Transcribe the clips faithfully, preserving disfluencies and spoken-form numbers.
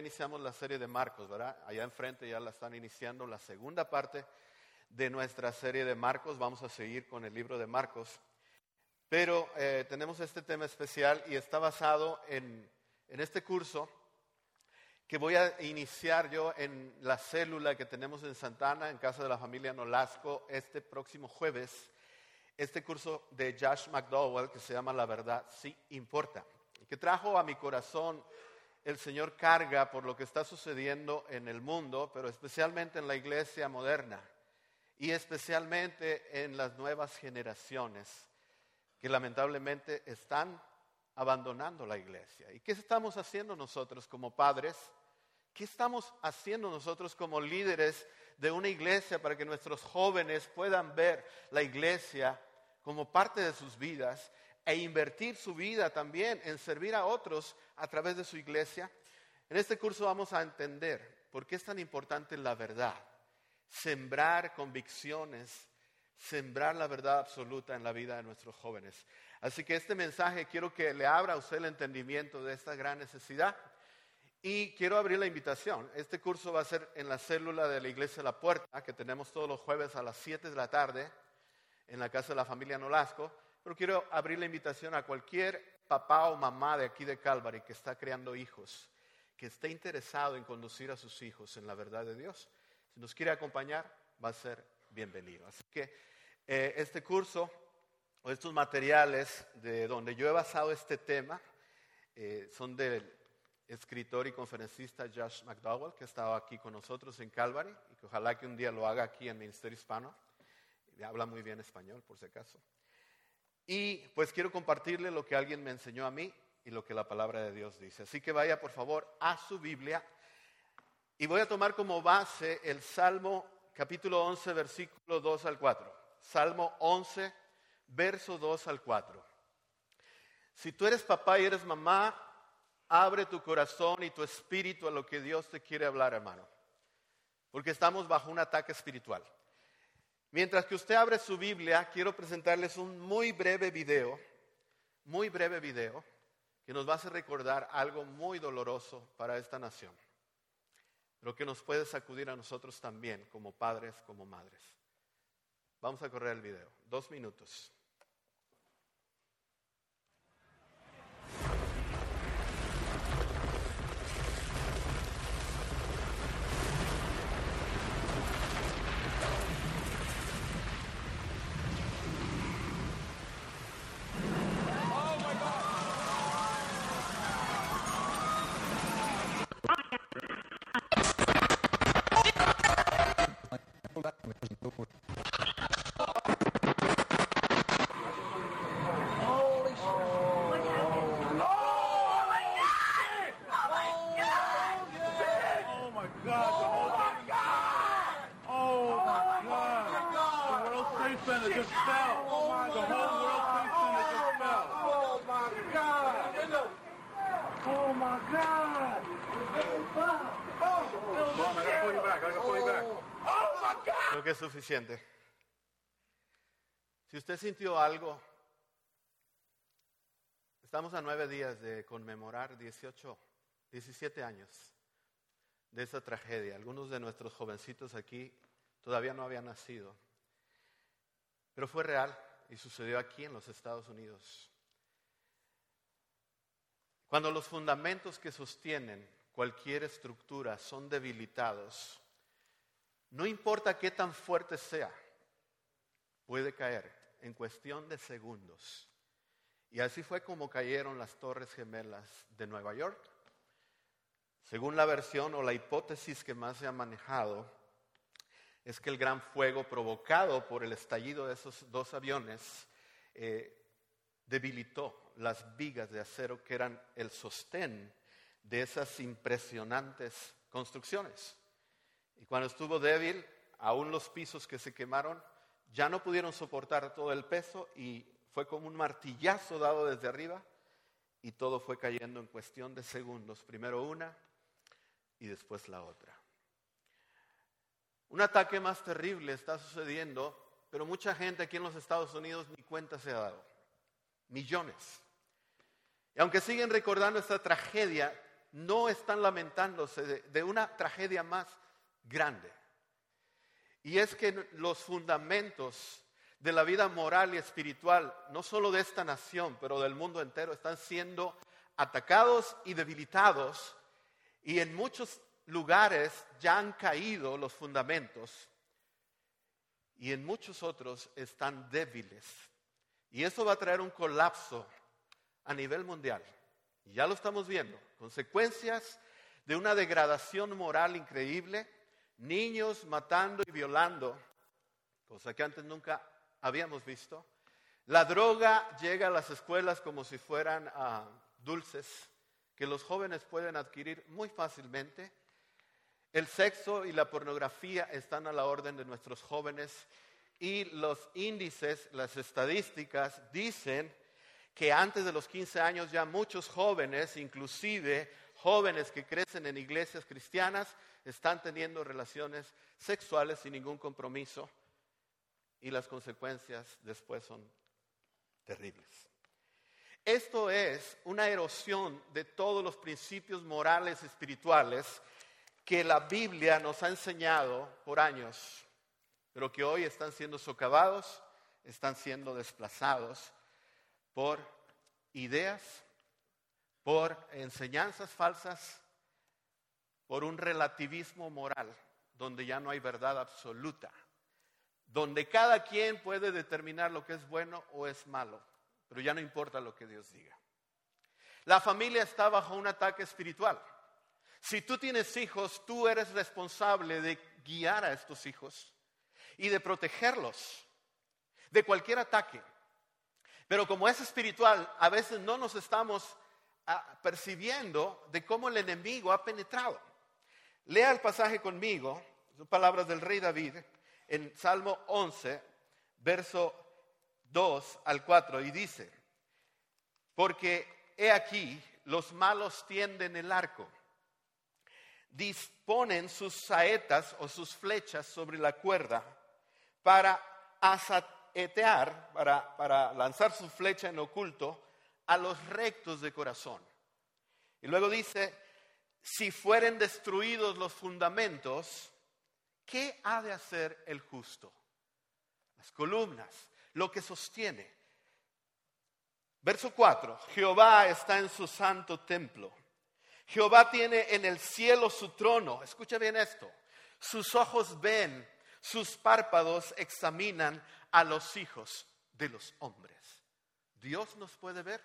iniciamos la serie de Marcos, ¿verdad? Allá enfrente ya la están iniciando la segunda parte de nuestra serie de Marcos. Vamos a seguir con el libro de Marcos. Pero eh, tenemos este tema especial y está basado en, en este curso que voy a iniciar yo en la célula que tenemos en Santana, en casa de la familia Nolasco, este próximo jueves. Este curso de Josh McDowell que se llama La Verdad Sí Importa, que trajo a mi corazón el Señor carga por lo que está sucediendo en el mundo, pero especialmente en la iglesia moderna y especialmente en las nuevas generaciones que lamentablemente están abandonando la iglesia. ¿Y qué estamos haciendo nosotros como padres? ¿Qué estamos haciendo nosotros como líderes de una iglesia para que nuestros jóvenes puedan ver la iglesia como parte de sus vidas e invertir su vida también en servir a otros a través de su iglesia? En este curso vamos a entender por qué es tan importante la verdad, sembrar convicciones, sembrar la verdad absoluta en la vida de nuestros jóvenes. Así que este mensaje quiero que le abra a usted el entendimiento de esta gran necesidad. Y quiero abrir la invitación. Este curso va a ser en la célula de la Iglesia La Puerta, que tenemos todos los jueves a las siete de la tarde en la casa de la familia Nolasco. Pero quiero abrir la invitación a cualquier papá o mamá de aquí de Calvary que está creando hijos, que esté interesado en conducir a sus hijos en la verdad de Dios. Si nos quiere acompañar, va a ser bienvenido. Así que eh, este curso o estos materiales de donde yo he basado este tema eh, son del escritor y conferencista Josh McDowell, que ha estado aquí con nosotros en Calvary y que ojalá que un día lo haga aquí en Ministerio Hispano. Habla muy bien español, por si acaso. Y pues quiero compartirle lo que alguien me enseñó a mí y lo que la palabra de Dios dice. Así que vaya por favor a su Biblia y voy a tomar como base el Salmo capítulo once, versículo dos al cuatro. Salmo once, verso dos al cuatro. Si tú eres papá y eres mamá, abre tu corazón y tu espíritu a lo que Dios te quiere hablar, hermano. Porque estamos bajo un ataque espiritual. Mientras que usted abre su Biblia, quiero presentarles un muy breve video, muy breve video, que nos va a hacer recordar algo muy doloroso para esta nación, pero que nos puede sacudir a nosotros también, como padres, como madres. Vamos a correr el video, dos minutos. Creo que es suficiente. Si usted sintió algo, estamos a nueve días de conmemorar dieciocho, diecisiete años de esa tragedia. Algunos de nuestros jovencitos aquí todavía no habían nacido, pero fue real y sucedió aquí en los Estados Unidos. Cuando los fundamentos que sostienen cualquier estructura son debilitados, no importa qué tan fuerte sea, puede caer en cuestión de segundos. Y así fue como cayeron las Torres Gemelas de Nueva York. Según la versión o la hipótesis que más se ha manejado, es que el gran fuego provocado por el estallido de esos dos aviones eh, debilitó las vigas de acero que eran el sostén de esas impresionantes construcciones. Y cuando estuvo débil, aún los pisos que se quemaron ya no pudieron soportar todo el peso y fue como un martillazo dado desde arriba y todo fue cayendo en cuestión de segundos. Primero una y después la otra. Un ataque más terrible está sucediendo, pero mucha gente aquí en los Estados Unidos ni cuenta se ha dado. Millones. Y aunque siguen recordando esta tragedia, no están lamentándose de, de una tragedia más grande. Y es que los fundamentos de la vida moral y espiritual, no solo de esta nación, pero del mundo entero, están siendo atacados y debilitados, y en muchos lugares ya han caído los fundamentos, y en muchos otros están débiles. Y eso va a traer un colapso a nivel mundial. Y ya lo estamos viendo. Consecuencias de una degradación moral increíble. Niños matando y violando, cosa que antes nunca habíamos visto. La droga llega a las escuelas como si fueran uh, dulces que los jóvenes pueden adquirir muy fácilmente. El sexo y la pornografía están a la orden de nuestros jóvenes, y los índices, las estadísticas dicen que antes de los quince años ya muchos jóvenes, inclusive jóvenes que crecen en iglesias cristianas, están teniendo relaciones sexuales sin ningún compromiso, y las consecuencias después son terribles. Esto es una erosión de todos los principios morales y espirituales que la Biblia nos ha enseñado por años, pero que hoy están siendo socavados, están siendo desplazados por ideas, por enseñanzas falsas, por un relativismo moral, donde ya no hay verdad absoluta, donde cada quien puede determinar lo que es bueno o es malo, pero ya no importa lo que Dios diga. La familia está bajo un ataque espiritual. Si tú tienes hijos, tú eres responsable de guiar a estos hijos y de protegerlos de cualquier ataque. Pero como es espiritual, a veces no nos estamos ah, percibiendo de cómo el enemigo ha penetrado. Lea el pasaje conmigo, son palabras del rey David, en Salmo once, verso dos al cuatro, y dice: porque he aquí, los malos tienden el arco, disponen sus saetas o sus flechas sobre la cuerda para asaetear, para, para lanzar su flecha en oculto a los rectos de corazón. Y luego dice: si fueren destruidos los fundamentos, ¿qué ha de hacer el justo? Las columnas, lo que sostiene. Verso cuatro, Jehová está en su santo templo. Jehová tiene en el cielo su trono. Escucha bien esto. Sus ojos ven, sus párpados examinan a los hijos de los hombres. Dios nos puede ver,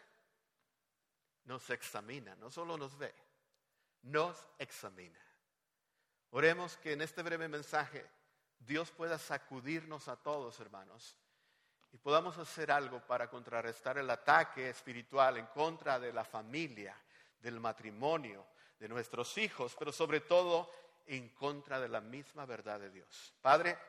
nos examina, no solo nos ve, nos examina. Oremos que en este breve mensaje Dios pueda sacudirnos a todos, hermanos, y podamos hacer algo para contrarrestar el ataque espiritual en contra de la familia, del matrimonio, de nuestros hijos, pero sobre todo en contra de la misma verdad de Dios. Padre,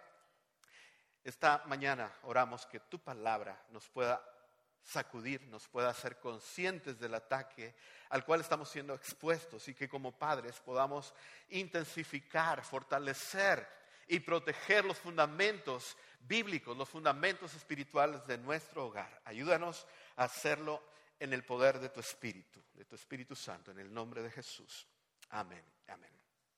esta mañana oramos que tu palabra nos pueda sacudir, nos pueda hacer conscientes del ataque al cual estamos siendo expuestos, y que como padres podamos intensificar, fortalecer y proteger los fundamentos bíblicos, los fundamentos espirituales de nuestro hogar. Ayúdanos a hacerlo en el poder de tu Espíritu, de tu Espíritu Santo, en el nombre de Jesús. Amén, amén.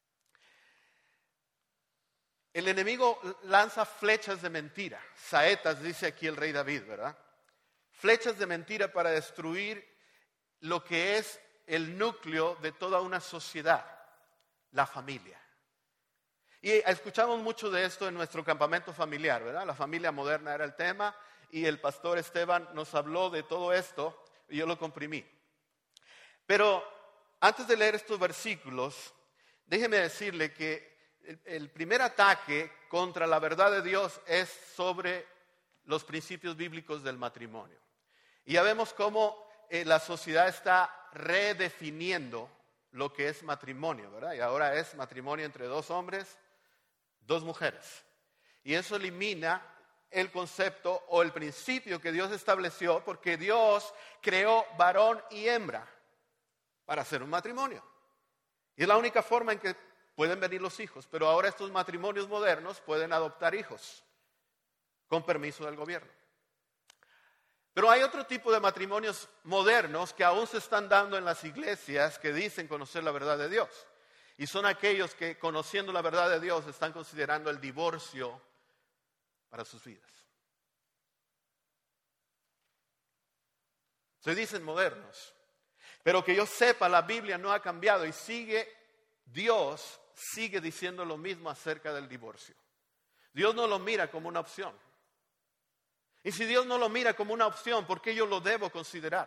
El enemigo lanza flechas de mentira, saetas, dice aquí el rey David, ¿verdad? Flechas de mentira para destruir lo que es el núcleo de toda una sociedad, la familia. Y escuchamos mucho de esto en nuestro campamento familiar, ¿verdad? La familia moderna era el tema, y el pastor Esteban nos habló de todo esto, y yo lo comprimí. Pero antes de leer estos versículos, déjeme decirle que el, el primer ataque contra la verdad de Dios es sobre los principios bíblicos del matrimonio. Y ya vemos cómo eh, la sociedad está redefiniendo lo que es matrimonio, ¿verdad? Y ahora es matrimonio entre dos hombres, dos mujeres. Y eso elimina el concepto o el principio que Dios estableció, porque Dios creó varón y hembra para hacer un matrimonio. Y es la única forma en que pueden venir los hijos. Pero ahora estos matrimonios modernos pueden adoptar hijos con permiso del gobierno. Pero hay otro tipo de matrimonios modernos que aún se están dando en las iglesias que dicen conocer la verdad de Dios. Y son aquellos que, conociendo la verdad de Dios, están considerando el divorcio para sus vidas. Se dicen modernos. Pero que yo sepa, la Biblia no ha cambiado y sigue, Dios sigue diciendo lo mismo acerca del divorcio. Dios no lo mira como una opción. Y si Dios no lo mira como una opción, ¿por qué yo lo debo considerar?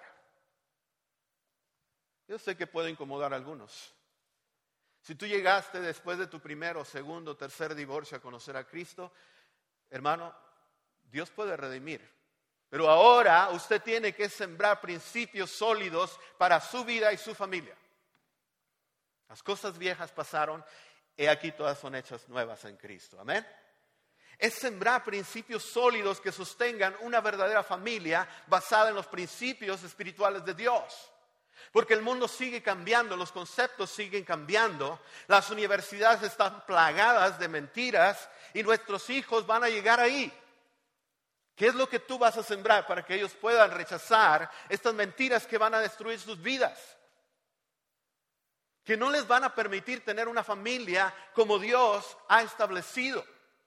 Yo sé que puede incomodar a algunos. Si tú llegaste después de tu primero, segundo, tercer divorcio a conocer a Cristo, hermano, Dios puede redimir. Pero ahora usted tiene que sembrar principios sólidos para su vida y su familia. Las cosas viejas pasaron, y aquí todas son hechas nuevas en Cristo. Amén. Es sembrar principios sólidos que sostengan una verdadera familia basada en los principios espirituales de Dios. Porque el mundo sigue cambiando, los conceptos siguen cambiando, las universidades están plagadas de mentiras y nuestros hijos van a llegar ahí. ¿Qué es lo que tú vas a sembrar para que ellos puedan rechazar estas mentiras que van a destruir sus vidas? Que no les van a permitir tener una familia como Dios ha establecido.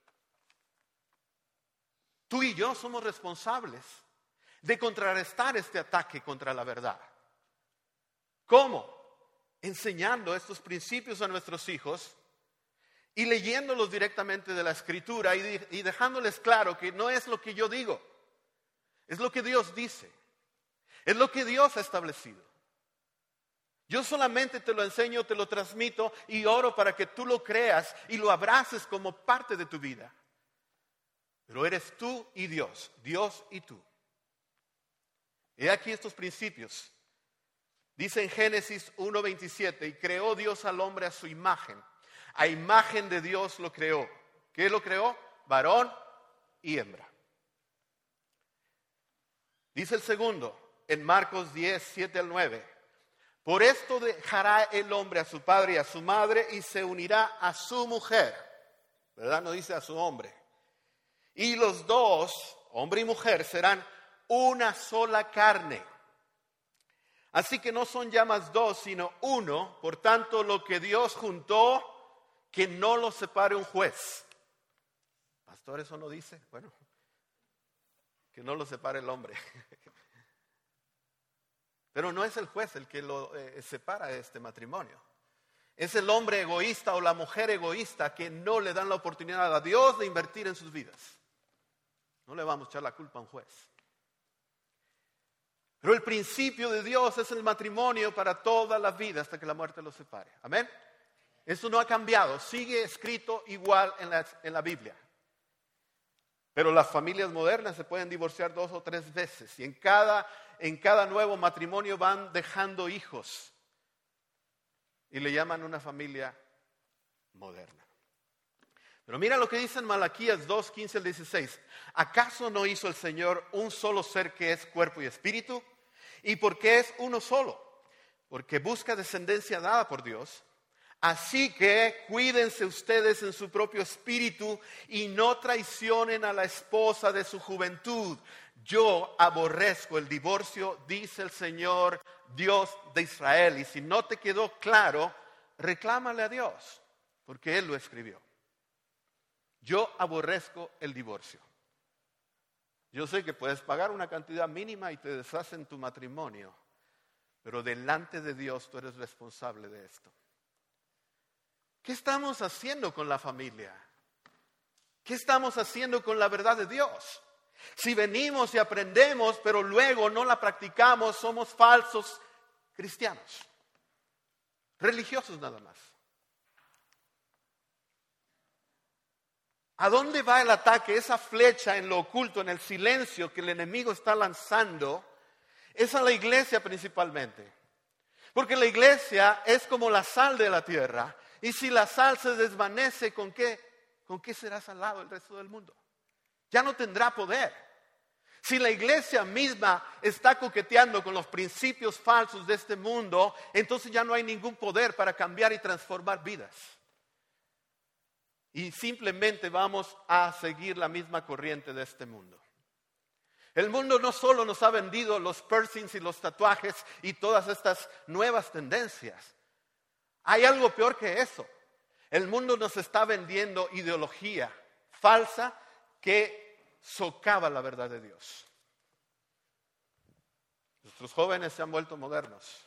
Tú y yo somos responsables de contrarrestar este ataque contra la verdad. ¿Cómo? Enseñando estos principios a nuestros hijos y leyéndolos directamente de la Escritura y, y dejándoles claro que no es lo que yo digo, es lo que Dios dice, es lo que Dios ha establecido. Yo solamente te lo enseño, te lo transmito y oro para que tú lo creas y lo abraces como parte de tu vida. Pero eres tú y Dios, Dios y tú. He aquí estos principios. Dice en Génesis uno veintisiete, y creó Dios al hombre a su imagen. A imagen de Dios lo creó. ¿Qué lo creó? Varón y hembra. Dice el segundo, en Marcos diez, siete al nueve. Por esto dejará el hombre a su padre y a su madre y se unirá a su mujer. ¿Verdad? No dice a su hombre. Y los dos, hombre y mujer, serán una sola carne. Así que no son ya más dos, sino uno. Por tanto, lo que Dios juntó, que no lo separe un juez. Pastor, ¿eso no dice? Bueno, que no lo separe el hombre. Pero no es el juez el que lo eh, separa de este matrimonio. Es el hombre egoísta o la mujer egoísta que no le dan la oportunidad a Dios de invertir en sus vidas. No le vamos a echar la culpa a un juez. Pero el principio de Dios es el matrimonio para toda la vida hasta que la muerte los separe. Amén. Eso no ha cambiado, sigue escrito igual en la, en la Biblia. Pero las familias modernas se pueden divorciar dos o tres veces y en cada, en cada nuevo matrimonio van dejando hijos y le llaman una familia moderna. Pero mira lo que dice en Malaquías dos, quince al dieciséis. ¿Acaso no hizo el Señor un solo ser que es cuerpo y espíritu? ¿Y por qué es uno solo? Porque busca descendencia dada por Dios. Así que cuídense ustedes en su propio espíritu y no traicionen a la esposa de su juventud. Yo aborrezco el divorcio, dice el Señor Dios de Israel. Y si no te quedó claro, reclámale a Dios, porque Él lo escribió. Yo aborrezco el divorcio. Yo sé que puedes pagar una cantidad mínima y te deshacen tu matrimonio, pero delante de Dios tú eres responsable de esto. ¿Qué estamos haciendo con la familia? ¿Qué estamos haciendo con la verdad de Dios? Si venimos y aprendemos, pero luego no la practicamos, somos falsos cristianos, religiosos nada más. ¿A dónde va el ataque? Esa flecha en lo oculto, en el silencio que el enemigo está lanzando, es a la iglesia principalmente. Porque la iglesia es como la sal de la tierra. Y si la sal se desvanece, ¿con qué? ¿Con qué será salado el resto del mundo? Ya no tendrá poder. Si la iglesia misma está coqueteando con los principios falsos de este mundo, entonces ya no hay ningún poder para cambiar y transformar vidas. Y simplemente vamos a seguir la misma corriente de este mundo. El mundo no solo nos ha vendido los piercings y los tatuajes y todas estas nuevas tendencias. Hay algo peor que eso. El mundo nos está vendiendo ideología falsa que socava la verdad de Dios. Nuestros jóvenes se han vuelto modernos.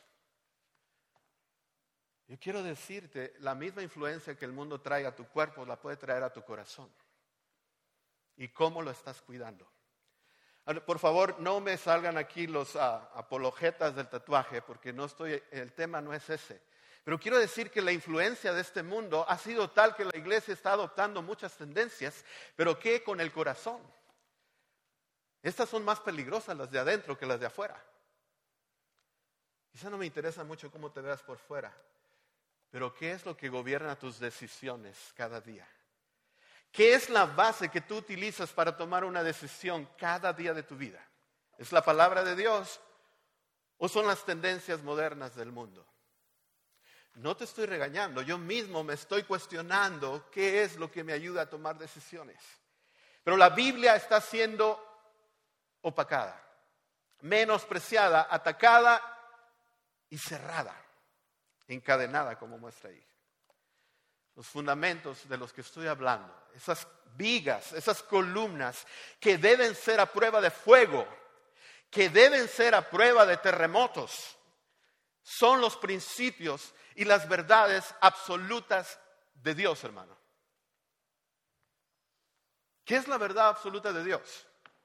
Yo quiero decirte, la misma influencia que el mundo trae a tu cuerpo la puede traer a tu corazón. ¿Y cómo lo estás cuidando? Por favor, no me salgan aquí los uh, apologetas del tatuaje, porque no estoy, el tema no es ese. Pero quiero decir que la influencia de este mundo ha sido tal que la iglesia está adoptando muchas tendencias, pero ¿qué con el corazón? Estas son más peligrosas las de adentro que las de afuera. Quizá no me interesa mucho cómo te veas por fuera, pero ¿qué es lo que gobierna tus decisiones cada día? ¿Qué es la base que tú utilizas para tomar una decisión cada día de tu vida? ¿Es la palabra de Dios o son las tendencias modernas del mundo? No te estoy regañando, yo mismo me estoy cuestionando qué es lo que me ayuda a tomar decisiones. Pero la Biblia está siendo opacada, menospreciada, atacada y cerrada, encadenada como muestra ahí. Los fundamentos de los que estoy hablando, esas vigas, esas columnas que deben ser a prueba de fuego, que deben ser a prueba de terremotos, son los principios y las verdades absolutas de Dios, hermano. ¿Qué es la verdad absoluta de Dios?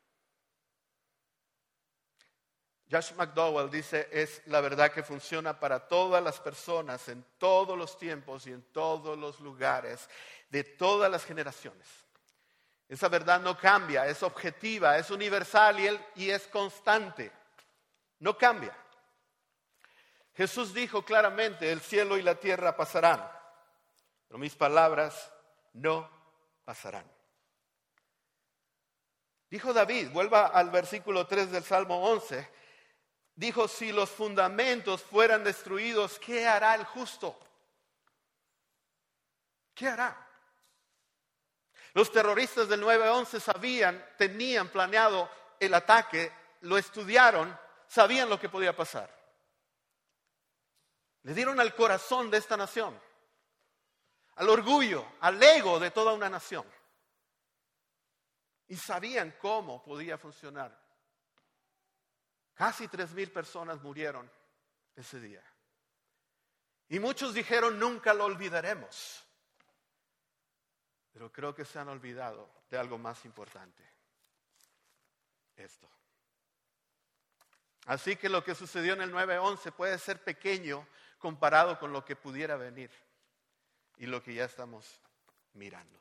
Josh McDowell dice, es la verdad que funciona para todas las personas, en todos los tiempos y en todos los lugares, de todas las generaciones. Esa verdad no cambia, es objetiva, es universal y, él, y es constante. No cambia. Jesús dijo claramente, el cielo y la tierra pasarán, pero mis palabras no pasarán. Dijo David, vuelva al versículo tres del Salmo once, dijo, si los fundamentos fueran destruidos, ¿qué hará el justo? ¿Qué hará? Los terroristas del nueve once sabían, tenían planeado el ataque, lo estudiaron, sabían lo que podía pasar. Le dieron al corazón de esta nación, al orgullo, al ego de toda una nación. Y sabían cómo podía funcionar. Casi tres mil personas murieron ese día. Y muchos dijeron, nunca lo olvidaremos. Pero creo que se han olvidado de algo más importante. Esto. Así que lo que sucedió en el nueve once puede ser pequeño comparado con lo que pudiera venir y lo que ya estamos mirando.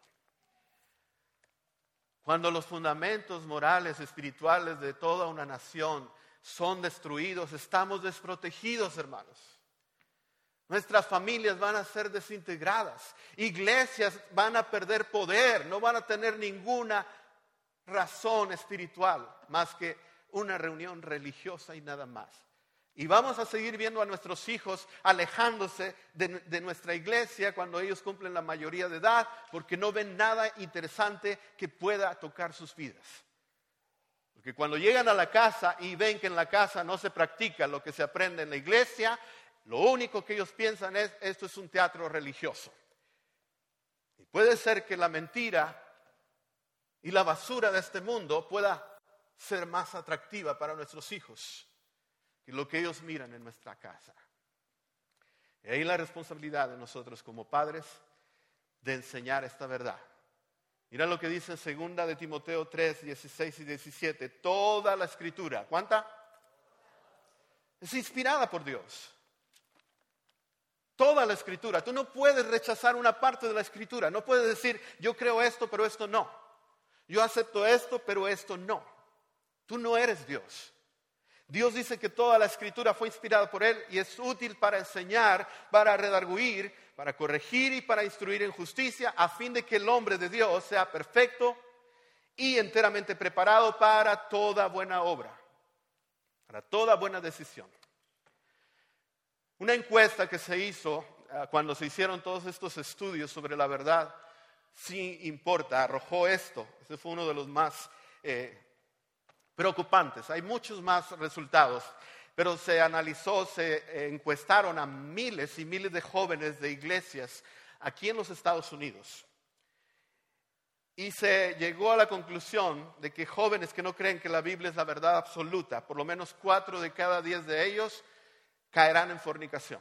Cuando los fundamentos morales, espirituales de toda una nación son destruidos, estamos desprotegidos, hermanos. Nuestras familias van a ser desintegradas, iglesias van a perder poder, no van a tener ninguna razón espiritual más que una reunión religiosa y nada más. Y vamos a seguir viendo a nuestros hijos alejándose de, de nuestra iglesia cuando ellos cumplen la mayoría de edad, porque no ven nada interesante que pueda tocar sus vidas. Porque cuando llegan a la casa y ven que en la casa no se practica lo que se aprende en la iglesia, lo único que ellos piensan es, esto es un teatro religioso. Y puede ser que la mentira y la basura de este mundo pueda ser más atractiva para nuestros hijos que lo que ellos miran en nuestra casa. Y ahí la responsabilidad de nosotros como padres de enseñar esta verdad. Mira lo que dice en segunda de Timoteo tres, dieciséis y diecisiete. Toda la escritura, ¿cuánta? Es inspirada por Dios. Toda la escritura. Tú no puedes rechazar una parte de la escritura. No puedes decir, yo creo esto, pero esto no. Yo acepto esto, pero esto no. Tú no eres Dios. Dios dice que toda la escritura fue inspirada por Él y es útil para enseñar, para redarguir, para corregir y para instruir en justicia, a fin de que el hombre de Dios sea perfecto y enteramente preparado para toda buena obra, para toda buena decisión. Una encuesta que se hizo uh, cuando se hicieron todos estos estudios sobre la verdad, sí importa, arrojó esto. Ese fue uno de los más eh, preocupantes. Hay muchos más resultados, pero se analizó, se encuestaron a miles y miles de jóvenes de iglesias aquí en los Estados Unidos. Y se llegó a la conclusión de que jóvenes que no creen que la Biblia es la verdad absoluta, por lo menos cuatro de cada diez de ellos caerán en fornicación.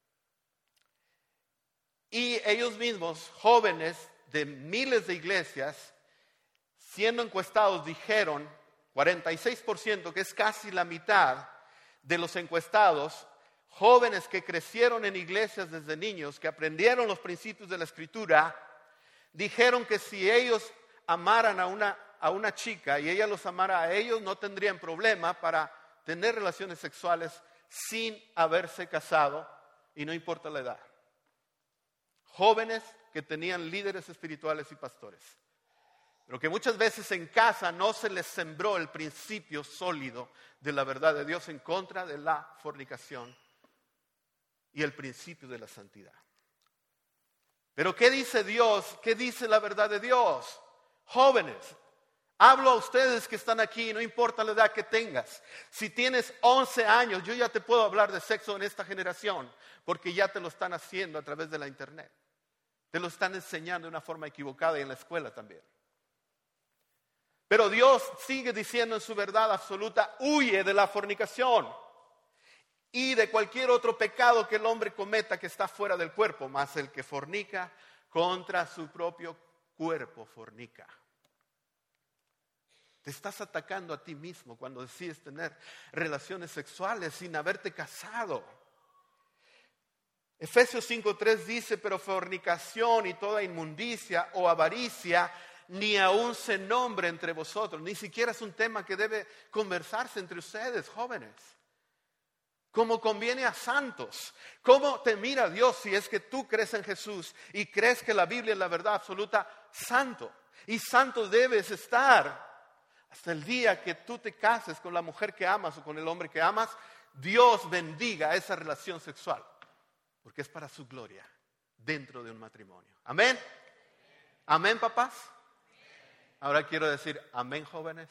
Y ellos mismos, jóvenes de miles de iglesias, siendo encuestados, dijeron, cuarenta y seis por ciento, que es casi la mitad de los encuestados, jóvenes que crecieron en iglesias desde niños, que aprendieron los principios de la Escritura, dijeron que si ellos amaran a una, a una chica y ella los amara a ellos, no tendrían problema para tener relaciones sexuales sin haberse casado y no importa la edad. Jóvenes que tenían líderes espirituales y pastores, pero que muchas veces en casa no se les sembró el principio sólido de la verdad de Dios en contra de la fornicación y el principio de la santidad. Pero ¿qué dice Dios? ¿Qué dice la verdad de Dios? Jóvenes, hablo a ustedes que están aquí, no importa la edad que tengas. Si tienes once años, yo ya te puedo hablar de sexo en esta generación, porque ya te lo están haciendo a través de la internet. Te lo están enseñando de una forma equivocada y en la escuela también. Pero Dios sigue diciendo en su verdad absoluta, huye de la fornicación y de cualquier otro pecado que el hombre cometa que está fuera del cuerpo, más el que fornica contra su propio cuerpo fornica. Te estás atacando a ti mismo cuando decides tener relaciones sexuales sin haberte casado. Efesios cinco tres dice, pero fornicación y toda inmundicia o avaricia ni aún se nombre entre vosotros. Ni siquiera es un tema que debe conversarse entre ustedes, jóvenes. Como conviene a santos. ¿Cómo te mira Dios si es que tú crees en Jesús y crees que la Biblia es la verdad absoluta? Santo. Y santo debes estar hasta el día que tú te cases con la mujer que amas o con el hombre que amas. Dios bendiga esa relación sexual, porque es para su gloria dentro de un matrimonio. Amén. Amén, papás. Ahora quiero decir amén, jóvenes.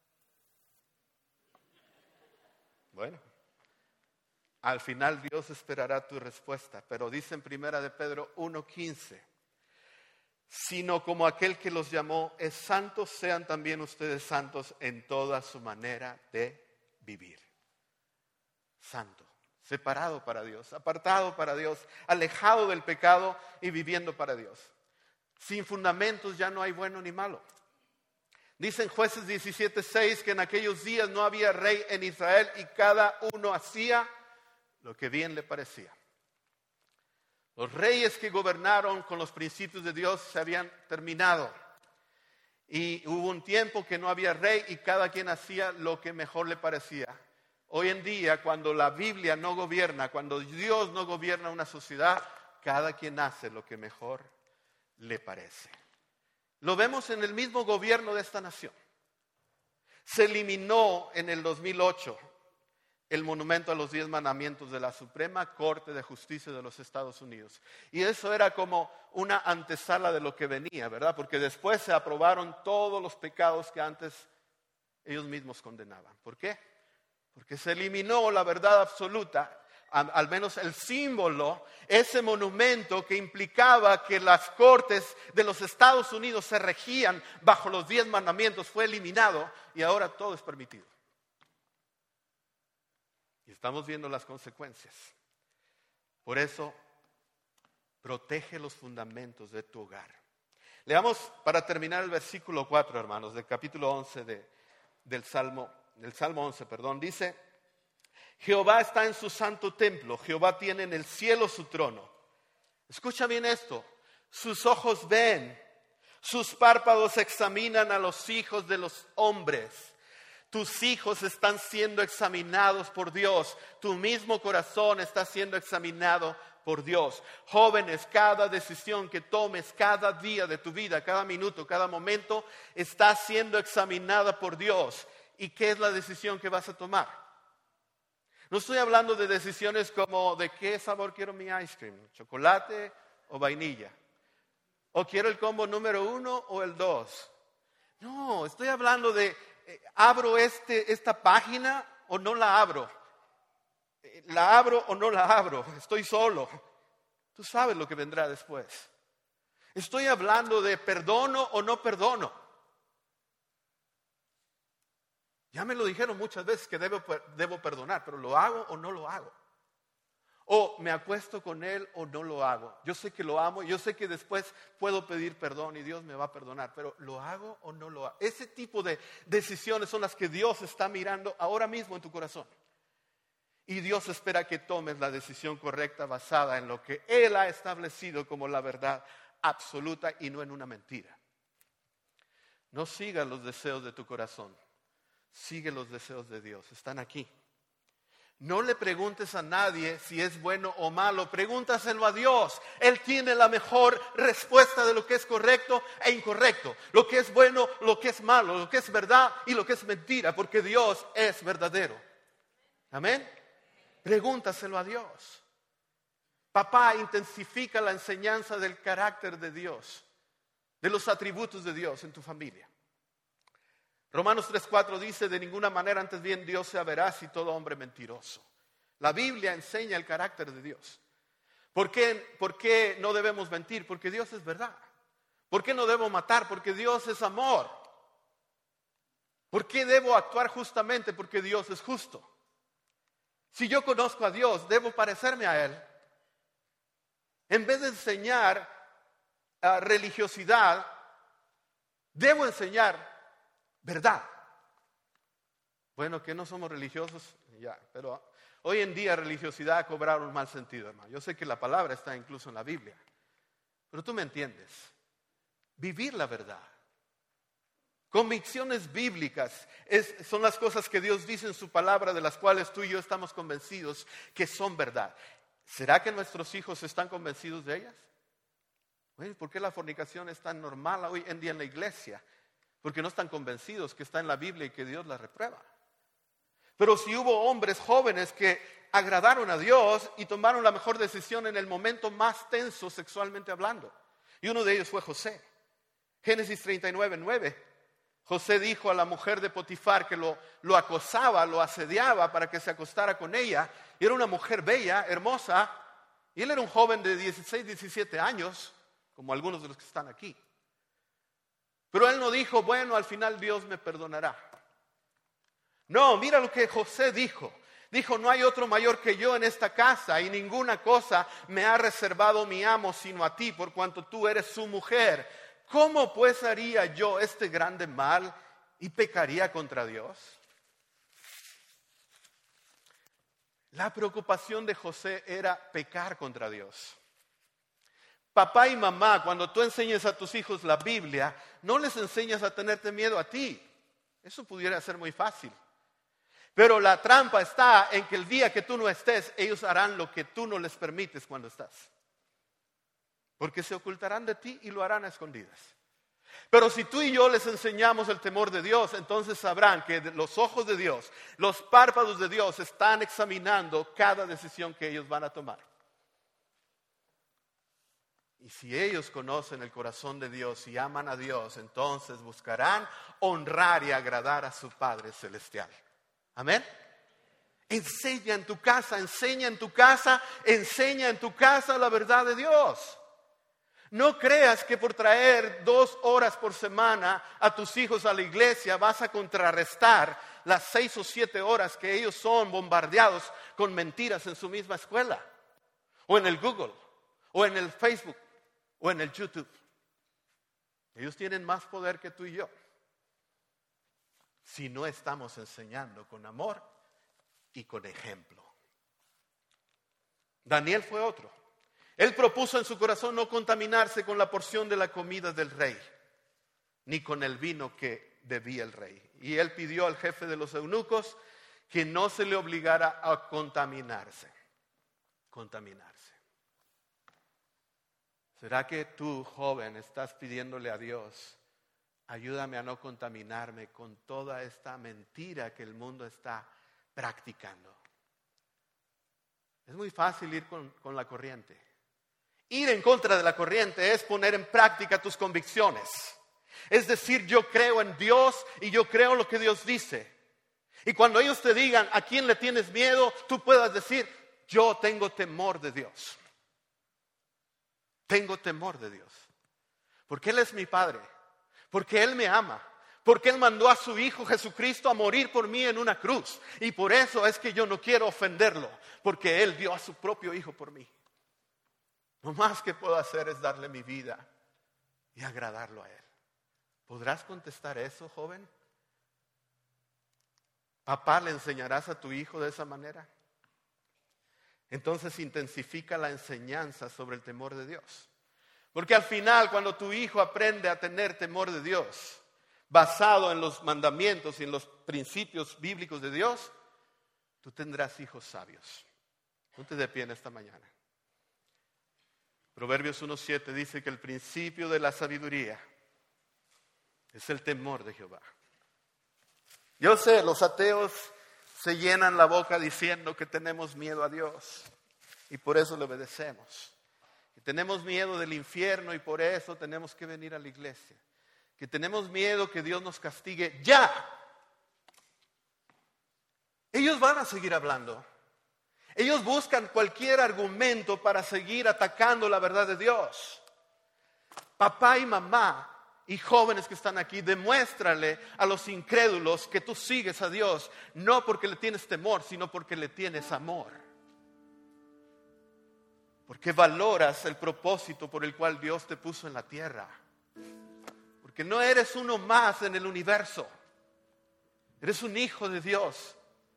Bueno. Al final Dios esperará tu respuesta, pero dice en primera de Pedro uno quince, sino como aquel que los llamó es santo, sean también ustedes santos en toda su manera de vivir. Santo, separado para Dios, apartado para Dios, alejado del pecado y viviendo para Dios. Sin fundamentos ya no hay bueno ni malo. Dicen Jueces diecisiete seis que en aquellos días no había rey en Israel y cada uno hacía lo que bien le parecía. Los reyes que gobernaron con los principios de Dios se habían terminado. Y hubo un tiempo que no había rey y cada quien hacía lo que mejor le parecía. Hoy en día, cuando la Biblia no gobierna, cuando Dios no gobierna una sociedad, cada quien hace lo que mejor le parece. Lo vemos en el mismo gobierno de esta nación. Se eliminó en el dos mil ocho el monumento a los diez mandamientos de la Suprema Corte de Justicia de los Estados Unidos. Y eso era como una antesala de lo que venía, ¿verdad? Porque después se aprobaron todos los pecados que antes ellos mismos condenaban. ¿Por qué? Porque se eliminó la verdad absoluta, al menos el símbolo, ese monumento que implicaba que las cortes de los Estados Unidos se regían bajo los diez mandamientos, fue eliminado y ahora todo es permitido. Y estamos viendo las consecuencias. Por eso, protege los fundamentos de tu hogar. Leamos para terminar el versículo cuatro, hermanos, del capítulo once de, del Salmo, del Salmo once, perdón. Dice, Jehová está en su santo templo, Jehová tiene en el cielo su trono. Escucha bien esto, sus ojos ven, sus párpados examinan a los hijos de los hombres. Tus hijos están siendo examinados por Dios. Tu mismo corazón está siendo examinado por Dios. Jóvenes, cada decisión que tomes, cada día de tu vida, cada minuto, cada momento, está siendo examinada por Dios. ¿Y qué es la decisión que vas a tomar? No estoy hablando de decisiones como de qué sabor quiero mi ice cream, chocolate o vainilla. O quiero el combo número uno o el dos. No, estoy hablando de eh, ¿abro este, esta página o no la abro? Eh, ¿La abro o no la abro? Estoy solo. Tú sabes lo que vendrá después. Estoy hablando de perdono o no perdono. Ya me lo dijeron muchas veces que debo, debo perdonar, pero ¿lo hago o no lo hago? O me acuesto con él o no lo hago. Yo sé que lo amo, yo sé que después puedo pedir perdón y Dios me va a perdonar, pero ¿lo hago o no lo hago? Ese tipo de decisiones son las que Dios está mirando ahora mismo en tu corazón. Y Dios espera que tomes la decisión correcta basada en lo que Él ha establecido como la verdad absoluta y no en una mentira. No sigas los deseos de tu corazón, sigue los deseos de Dios, están aquí. No le preguntes a nadie si es bueno o malo, pregúntaselo a Dios. Él tiene la mejor respuesta de lo que es correcto e incorrecto, lo que es bueno, lo que es malo, lo que es verdad y lo que es mentira, porque Dios es verdadero. Amén. Pregúntaselo a Dios. Papá, intensifica la enseñanza del carácter de Dios, de los atributos de Dios en tu familia. Romanos tres cuatro dice, de ninguna manera antes bien Dios sea veraz y todo hombre mentiroso. La Biblia enseña el carácter de Dios. ¿Por qué, por qué no debemos mentir? Porque Dios es verdad. ¿Por qué no debo matar? Porque Dios es amor. ¿Por qué debo actuar justamente? Porque Dios es justo. Si yo conozco a Dios, debo parecerme a Él. En vez de enseñar uh, religiosidad, debo enseñar verdad. Bueno, que no somos religiosos, ya, pero hoy en día religiosidad ha cobrado un mal sentido, hermano. Yo sé que la palabra está incluso en la Biblia, pero tú me entiendes. Vivir la verdad. Convicciones bíblicas es, son las cosas que Dios dice en su palabra, de las cuales tú y yo estamos convencidos que son verdad. ¿Será que nuestros hijos están convencidos de ellas? Bueno, ¿por qué la fornicación es tan normal hoy en día en la iglesia? Porque no están convencidos que está en la Biblia y que Dios la reprueba. Pero si hubo hombres jóvenes que agradaron a Dios y tomaron la mejor decisión en el momento más tenso sexualmente hablando, y uno de ellos fue José. Génesis treinta y nueve nueve. José dijo a la mujer de Potifar que lo, lo acosaba, lo asediaba para que se acostara con ella. Y era una mujer bella, hermosa, y él era un joven de dieciséis, diecisiete años, como algunos de los que están aquí. Pero él no dijo, bueno, al final Dios me perdonará. No, mira lo que José dijo. Dijo, no hay otro mayor que yo en esta casa y ninguna cosa me ha reservado mi amo sino a ti, por cuanto tú eres su mujer. ¿Cómo pues haría yo este grande mal y pecaría contra Dios? La preocupación de José era pecar contra Dios. Papá y mamá, cuando tú enseñas a tus hijos la Biblia, no les enseñas a tenerte miedo a ti. Eso pudiera ser muy fácil. Pero la trampa está en que el día que tú no estés, ellos harán lo que tú no les permites cuando estás. Porque se ocultarán de ti y lo harán a escondidas. Pero si tú y yo les enseñamos el temor de Dios, entonces sabrán que los ojos de Dios, los párpados de Dios están examinando cada decisión que ellos van a tomar. Y si ellos conocen el corazón de Dios y aman a Dios, entonces buscarán honrar y agradar a su Padre Celestial. Amén. Enseña en tu casa, enseña en tu casa, enseña en tu casa la verdad de Dios. No creas que por traer dos horas por semana a tus hijos a la iglesia vas a contrarrestar las seis o siete horas que ellos son bombardeados con mentiras en su misma escuela, o en el Google, o en el Facebook, o en el YouTube. Ellos tienen más poder que tú y yo, si no estamos enseñando con amor y con ejemplo. Daniel fue otro. Él propuso en su corazón no contaminarse con la porción de la comida del rey, ni con el vino que bebía el rey. Y él pidió al jefe de los eunucos que no se le obligara a contaminarse. Contaminarse. ¿Será que tú, joven, estás pidiéndole a Dios, ayúdame a no contaminarme con toda esta mentira que el mundo está practicando? Es muy fácil ir con, con la corriente. Ir en contra de la corriente es poner en práctica tus convicciones. es decir, yo creo en Dios y yo creo lo que Dios dice. Y cuando ellos te digan a quién le tienes miedo, tú puedas decir, yo tengo temor de Dios. Tengo temor de Dios. Porque Él es mi Padre. Porque Él me ama. Porque Él mandó a su Hijo Jesucristo a morir por mí en una cruz. Y por eso es que yo no quiero ofenderlo. Porque Él dio a su propio Hijo por mí. Lo más que puedo hacer es darle mi vida y agradarlo a Él. ¿Podrás contestar eso, joven? ¿Papá, le enseñarás a tu hijo de esa manera? Entonces intensifica la enseñanza sobre el temor de Dios. Porque al final, cuando tu hijo aprende a tener temor de Dios, basado en los mandamientos y en los principios bíblicos de Dios, tú tendrás hijos sabios. Ponte de pie en esta mañana. Proverbios uno siete dice que el principio de la sabiduría es el temor de Jehová. Yo sé, los ateos se llenan la boca diciendo que tenemos miedo a Dios y por eso le obedecemos. Que tenemos miedo del infierno y por eso tenemos que venir a la iglesia. Que tenemos miedo que Dios nos castigue ya. Ellos van a seguir hablando. Ellos buscan cualquier argumento para seguir atacando la verdad de Dios. Papá y mamá y jóvenes que están aquí, demuéstrale a los incrédulos que tú sigues a Dios, no porque le tienes temor, sino porque le tienes amor. Porque valoras el propósito por el cual Dios te puso en la tierra. Porque no eres uno más en el universo. Eres un hijo de Dios.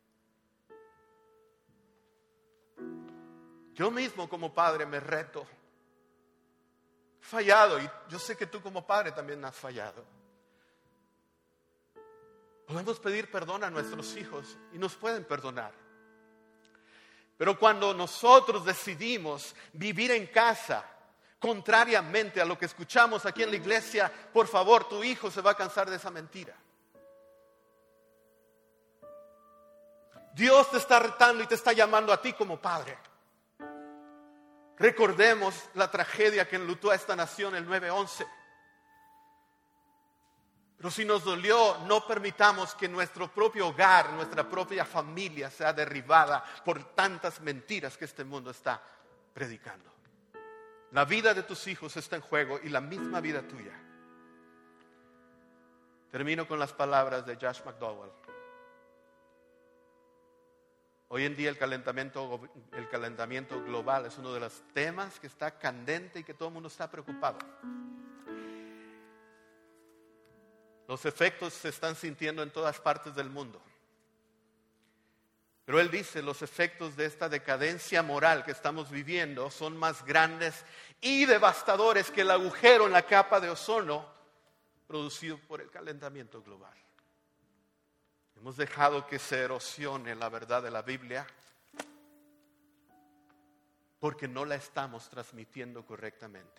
Yo mismo como padre me reto. He fallado y yo sé que tú como padre también has fallado. Podemos pedir perdón a nuestros hijos y nos pueden perdonar. Pero cuando nosotros decidimos vivir en casa, contrariamente a lo que escuchamos aquí en la iglesia, por favor, tu hijo se va a cansar de esa mentira. Dios te está retando y te está llamando a ti como padre. Recordemos la tragedia que enlutó a esta nación el nueve once. Pero si nos dolió, no permitamos que nuestro propio hogar, nuestra propia familia sea derribada por tantas mentiras que este mundo está predicando. La vida de tus hijos está en juego y la misma vida tuya. Termino con las palabras de Josh McDowell. Hoy en día el calentamiento, el calentamiento global es uno de los temas que está candente y que todo el mundo está preocupado. Los efectos se están sintiendo en todas partes del mundo. Pero él dice, los efectos de esta decadencia moral que estamos viviendo son más grandes y devastadores que el agujero en la capa de ozono producido por el calentamiento global. Hemos dejado que se erosione la verdad de la Biblia porque no la estamos transmitiendo correctamente.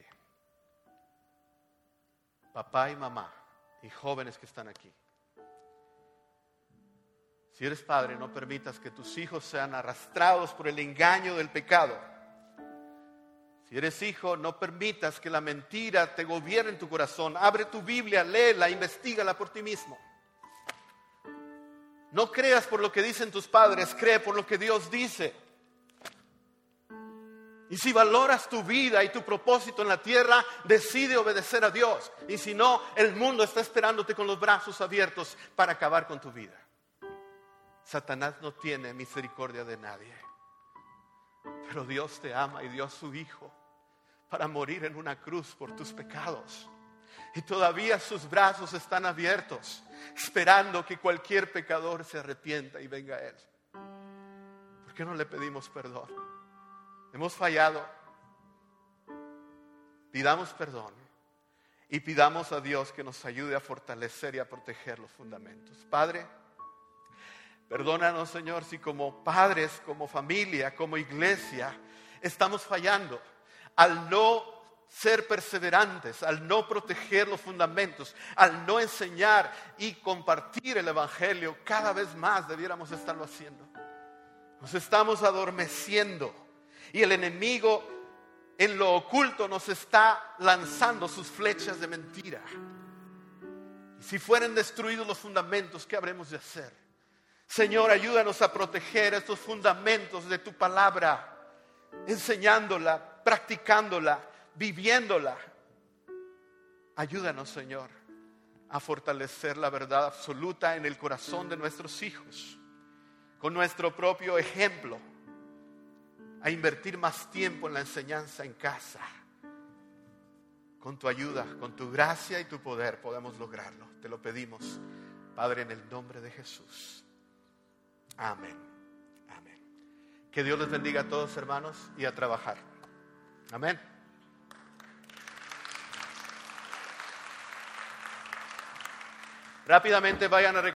Papá y mamá y jóvenes que están aquí. Si eres padre, no permitas que tus hijos sean arrastrados por el engaño del pecado. Si eres hijo, no permitas que la mentira te gobierne en tu corazón. Abre tu Biblia, léela, investígala por ti mismo. No creas por lo que dicen tus padres, cree por lo que Dios dice. Y si valoras tu vida y tu propósito en la tierra, decide obedecer a Dios. Y si no, el mundo está esperándote con los brazos abiertos para acabar con tu vida. Satanás no tiene misericordia de nadie. Pero Dios te ama y dio a su Hijo para morir en una cruz por tus pecados. Y todavía sus brazos están abiertos, esperando que cualquier pecador se arrepienta y venga a Él. ¿Por qué no le pedimos perdón? Hemos fallado. Pidamos perdón y pidamos a Dios que nos ayude a fortalecer y a proteger los fundamentos. Padre, perdónanos, Señor, si como padres, como familia, como iglesia, estamos fallando al no ser perseverantes, al no proteger los fundamentos, al no enseñar y compartir el Evangelio. Cada vez más debiéramos estarlo haciendo. Nos estamos adormeciendo y el enemigo en lo oculto nos está lanzando sus flechas de mentira. Si fueran destruidos los fundamentos, ¿qué habremos de hacer? Señor, ayúdanos a proteger estos fundamentos de tu palabra, enseñándola, practicándola, viviéndola. Ayúdanos, Señor, a fortalecer la verdad absoluta en el corazón de nuestros hijos, con nuestro propio ejemplo, a invertir más tiempo en la enseñanza en casa. Con tu ayuda, con tu gracia y tu poder podemos lograrlo. Te lo pedimos, Padre, en el nombre de Jesús. Amén. Amén. Que Dios les bendiga a todos, hermanos, y a trabajar. Amén. Rápidamente vayan a